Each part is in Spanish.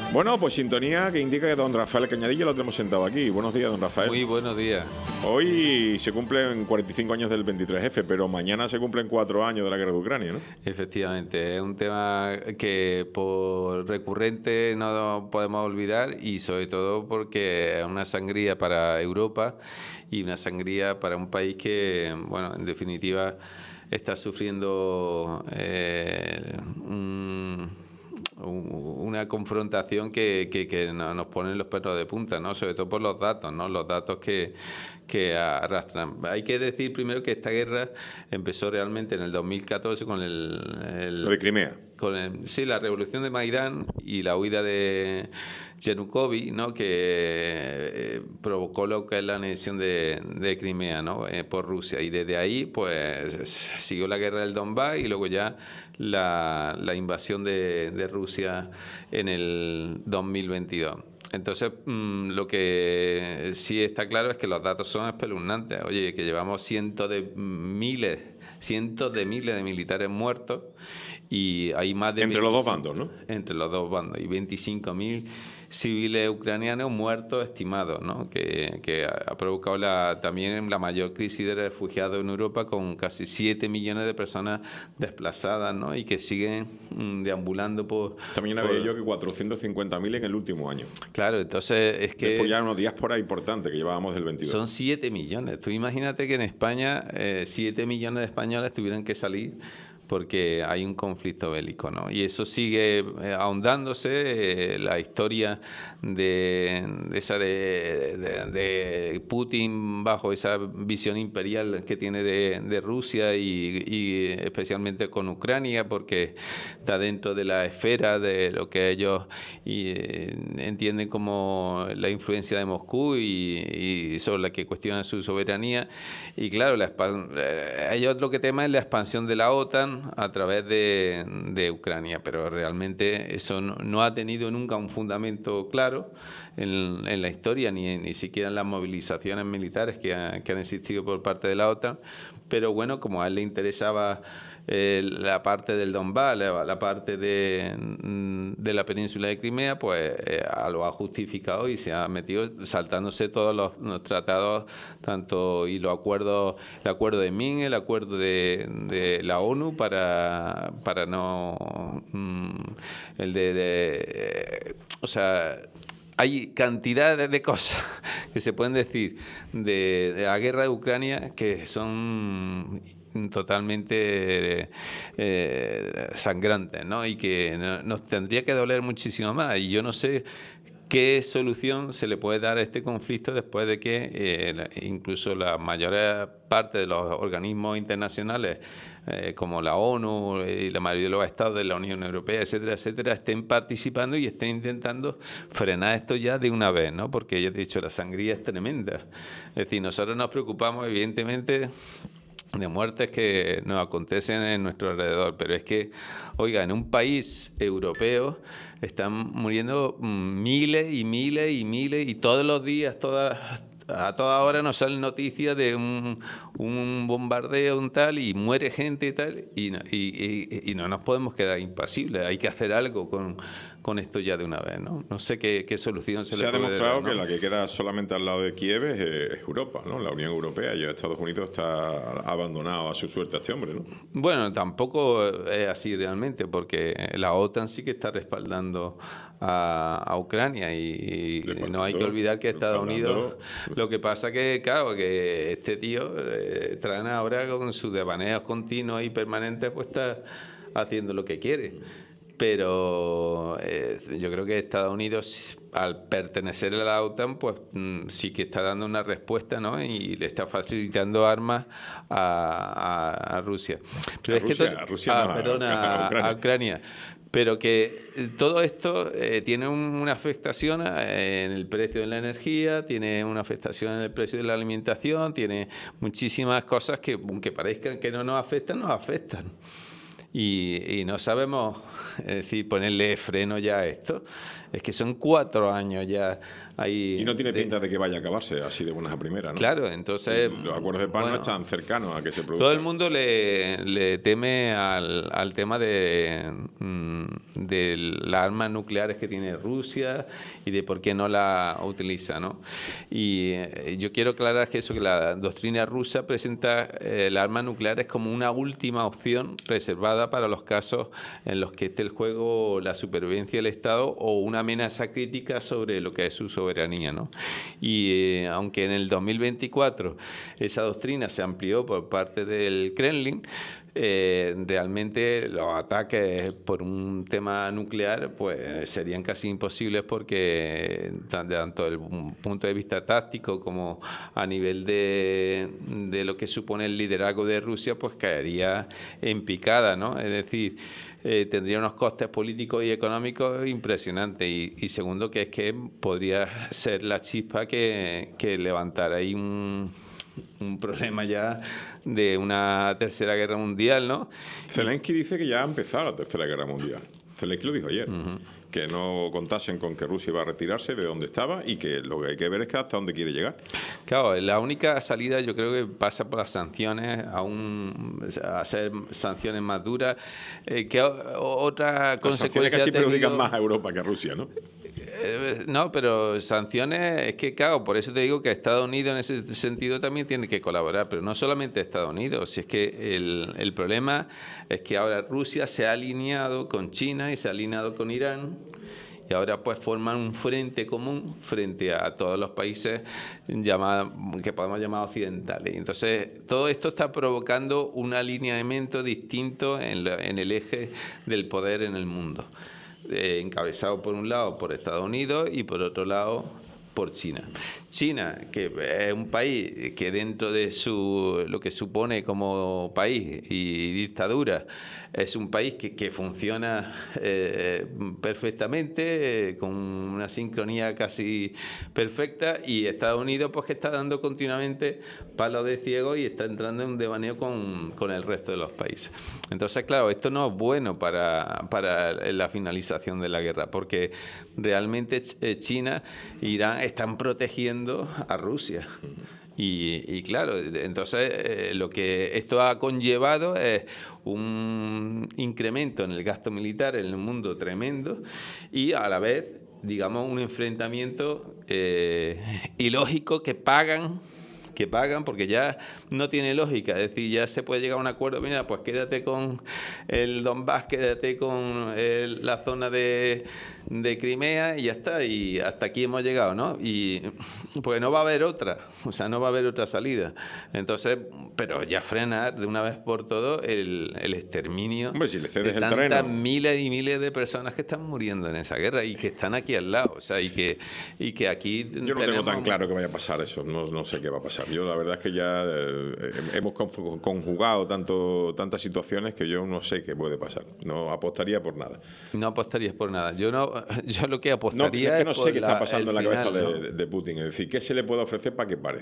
Bueno, pues sintonía que indica que don Rafael Cañadilla lo tenemos sentado aquí. Buenos días, don Rafael. Muy buenos días. Hoy se cumplen 45 años del 23F, pero mañana se cumplen 4 años de la guerra de Ucrania, ¿no? Efectivamente, es un tema que por recurrente no podemos olvidar y sobre todo porque es una sangría para Europa y una sangría para un país que, bueno, en definitiva está sufriendo una confrontación que nos pone los pelos de punta, ¿no? Sobre todo por los datos, ¿no? Los datos que arrastran. Hay que decir primero que esta guerra empezó realmente en el 2014 con Lo de Crimea. Sí, la revolución de Maidán y la huida de Yanukovych, ¿no? Que provocó lo que es la anexión de Crimea, ¿no? Por Rusia. Y desde ahí, pues, siguió la guerra del Donbass y luego ya la invasión de Rusia en el 2022. Entonces, lo que sí está claro es que los datos son espeluznantes. Oye, que llevamos cientos de miles de militares muertos y hay más de... Entre los dos bandos, ¿no? Entre los dos bandos. Y 25.000 civiles ucranianos muertos estimados, ¿no? Que ha provocado también la mayor crisis de refugiados en Europa, con casi 7 millones de personas desplazadas, ¿no? Y que siguen deambulando por... También había yo que 450.000 en el último año. Claro, entonces es que... Después ya una diáspora importante que llevábamos del 22. Son 7 millones. Tú imagínate que en España 7 millones de españoles tuvieran que salir porque hay un conflicto bélico, ¿no? Y eso sigue ahondándose. La historia de Putin bajo esa visión imperial que tiene de Rusia y especialmente con Ucrania, porque está dentro de la esfera de lo que ellos entienden como la influencia de Moscú y sobre la que cuestionan su soberanía. Y claro, ellos lo que temen es la expansión de la OTAN a través de Ucrania, pero realmente eso no ha tenido nunca un fundamento claro en la historia, ni siquiera en las movilizaciones militares que han existido por parte de la OTAN. Pero bueno, como a él le interesaba la parte del Donbass, la parte de la península de Crimea, pues lo ha justificado y se ha metido saltándose todos los tratados, tanto y los acuerdos, el acuerdo de Minsk, el acuerdo de la ONU para no o sea, hay cantidades de cosas que se pueden decir de la guerra de Ucrania que son totalmente sangrantes, ¿no? Y que nos tendría que doler muchísimo más. Y yo no sé qué solución se le puede dar a este conflicto después de que incluso la mayor parte de los organismos internacionales como la ONU y la mayoría de los estados de la Unión Europea, etcétera, etcétera, estén participando y estén intentando frenar esto ya de una vez, ¿no? Porque ya te he dicho, la sangría es tremenda. Es decir, nosotros nos preocupamos evidentemente de muertes que nos acontecen en nuestro alrededor, pero es que, oiga, en un país europeo están muriendo miles y miles y miles, y todos los días, a toda hora nos salen noticias de un bombardeo, un tal, y muere gente y tal, y no nos podemos quedar impasibles. Hay que hacer algo con esto ya de una vez, ¿no? No sé qué solución se le puede dar. Se ha demostrado, ¿no? que la que queda solamente al lado de Kiev es Europa, ¿no? La Unión Europea, y Estados Unidos está abandonado a su suerte a este hombre, ¿no? Bueno, tampoco es así realmente, porque la OTAN sí que está respaldando a Ucrania y no hay que olvidar que Estados Unidos... Lo que pasa que, claro, que este tío traen ahora con sus devaneos continuos y permanentes, pues está haciendo lo que quiere. Pero yo creo que Estados Unidos, al pertenecer a la OTAN, pues sí que está dando una respuesta, ¿no? Y le está facilitando armas a Rusia. Pero a Ucrania. Pero que todo esto tiene una afectación en el precio de la energía, tiene una afectación en el precio de la alimentación, tiene muchísimas cosas que, aunque parezcan que no nos afectan, nos afectan. y no sabemos, es decir, ponerle freno ya a esto. Es que son 4 años ya ahí. Y no tiene pinta de que vaya a acabarse así de buenas a primeras, ¿no? Claro, entonces... Los acuerdos de paz no están cercanos a que se produzcan. Todo el mundo le teme al tema de las armas nucleares que tiene Rusia y de por qué no la utiliza, ¿no? Y yo quiero aclarar que la doctrina rusa presenta las armas nucleares como una última opción reservada para los casos en los que esté el juego la supervivencia del Estado o una amenaza crítica sobre lo que es su soberanía, ¿no? Y aunque en el 2024 esa doctrina se amplió por parte del Kremlin, realmente los ataques por un tema nuclear pues serían casi imposibles porque tanto desde el punto de vista táctico como a nivel de lo que supone el liderazgo de Rusia pues caería en picada, ¿no? Es decir, tendría unos costes políticos y económicos impresionantes y segundo que es que podría ser la chispa que levantara ahí un problema ya de una tercera guerra mundial, ¿no? Zelensky dice que ya ha empezado la tercera guerra mundial. Zelensky lo dijo ayer, que no contasen con que Rusia iba a retirarse de donde estaba y que lo que hay que ver es que hasta dónde quiere llegar. Claro, la única salida yo creo que pasa por las sanciones, a hacer sanciones más duras, que otra consecuencia casi perjudican más a Europa que a Rusia, ¿no? No, pero sanciones, es que claro, por eso te digo que Estados Unidos en ese sentido también tiene que colaborar, pero no solamente Estados Unidos, si es que el problema es que ahora Rusia se ha alineado con China y se ha alineado con Irán y ahora pues forman un frente común frente a todos los países que podemos llamar occidentales. Entonces, todo esto está provocando un alineamiento distinto en el eje del poder en el mundo. Encabezado por un lado por Estados Unidos y por otro lado por China. China, que es un país que dentro de lo que supone como país y dictadura, es un país que funciona perfectamente, con una sincronía casi perfecta, y Estados Unidos pues que está dando continuamente palos de ciego y está entrando en un devaneo con el resto de los países. Entonces, claro, esto no es bueno para la finalización de la guerra, porque realmente China e Irán están protegiendo a Rusia. Y claro, entonces lo que esto ha conllevado es un incremento en el gasto militar en el mundo tremendo y a la vez, digamos, un enfrentamiento ilógico que pagan porque ya no tiene lógica, es decir, ya se puede llegar a un acuerdo, mira, pues quédate con el Donbass, quédate con la zona de Crimea y ya está, y hasta aquí hemos llegado, ¿no? Y porque no va a haber otra, o sea, no va a haber otra salida. Entonces, pero ya frenar de una vez por todo el exterminio. Hombre, si le cedes de el terreno. Tantas miles y miles de personas que están muriendo en esa guerra y que están aquí al lado, o sea, y que aquí yo no tengo tan claro que vaya a pasar eso, no sé qué va a pasar. Yo la verdad es que ya hemos conjugado tantas situaciones que yo no sé qué puede pasar. No apostaría por nada. No apostarías por nada. Yo lo que apostaría es que no sé qué está pasando en la cabeza ¿no? de Putin. Es decir, ¿qué se le puede ofrecer para que pare?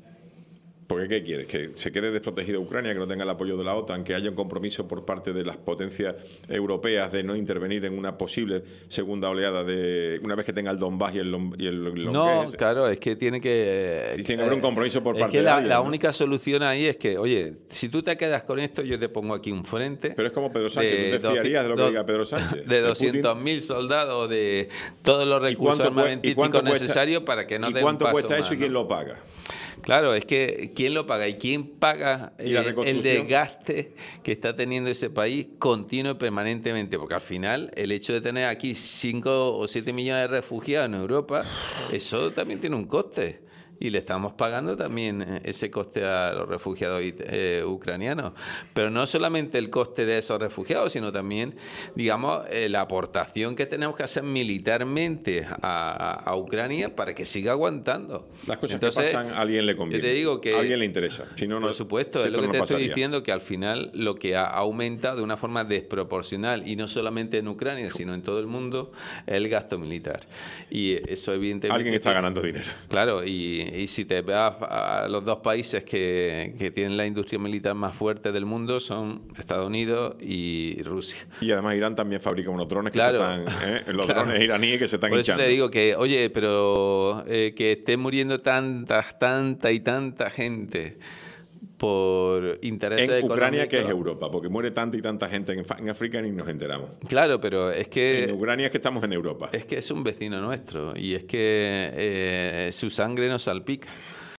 Porque ¿qué quieres? ¿Que se quede desprotegida Ucrania, que no tenga el apoyo de la OTAN, que haya un compromiso por parte de las potencias europeas de no intervenir en una posible segunda oleada una vez que tenga el Donbass y el Donbass? No, claro, es que tiene que haber un compromiso por parte de alguien, la ¿no? única solución ahí es que, oye, si tú te quedas con esto, yo te pongo aquí un frente. Pero es como Pedro Sánchez, ¿tú te fiarías de lo que diga Pedro Sánchez? De 200.000 soldados, de todos los recursos armamentísticos necesarios para que no den un paso más. ¿Y cuánto cuesta eso más, y quién ¿no? lo paga? Claro, es que ¿quién lo paga? ¿Y quién paga el desgaste que está teniendo ese país continuo y permanentemente? Porque al final el hecho de tener aquí 5 o 7 millones de refugiados en Europa, eso también tiene un coste. Y le estamos pagando también ese coste a los refugiados ucranianos. Pero no solamente el coste de esos refugiados, sino también, digamos, la aportación que tenemos que hacer militarmente a Ucrania para que siga aguantando. Las cosas que pasan a alguien le conviene. Yo te digo que, a alguien le interesa. Si no, por supuesto, es lo que te estoy diciendo, que al final lo que ha aumentado de una forma desproporcional, y no solamente en Ucrania, sino en todo el mundo, es el gasto militar. Y eso evidentemente... Alguien está ganando dinero. Claro, y Y si te vas a los dos países que tienen la industria militar más fuerte del mundo son Estados Unidos y Rusia. Y además Irán también fabrica unos drones Claro, que se están, los claro. drones iraníes que se están Por eso hinchando. te digo que, oye, pero que esté muriendo tanta gente por intereses En Ucrania, que es económicos. Europa, porque muere tanta y tanta gente en África y ni nos enteramos. Claro, pero es En que Ucrania es que estamos en Europa. es un vecino nuestro y es que su sangre nos salpica.